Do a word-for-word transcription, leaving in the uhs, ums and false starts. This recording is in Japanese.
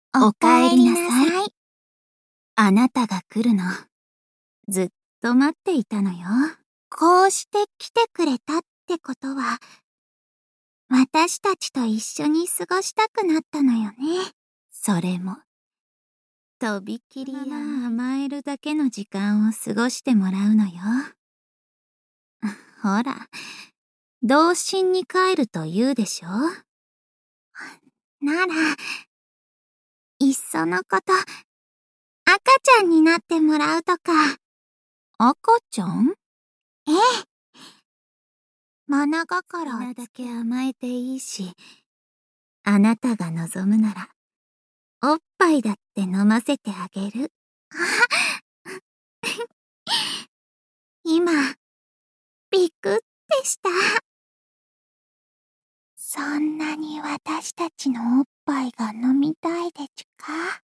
おかえりなさい。あなたが来るの、ずっと待っていたのよ。こうして来てくれたってことは、私たちと一緒に過ごしたくなったのよね。それも、とびきり甘えるだけの時間を過ごしてもらうのよ。ほら、童心に帰ると言うでしょ。なら、いっそのこと、赤ちゃんになってもらうとか。赤ちゃん？ええ。物心なだけ甘えていいし、あなたが望むなら、おっぱいだって飲ませてあげる。今、びっくってした。そんなに私たちのおっぱいが飲みたいでちゅか？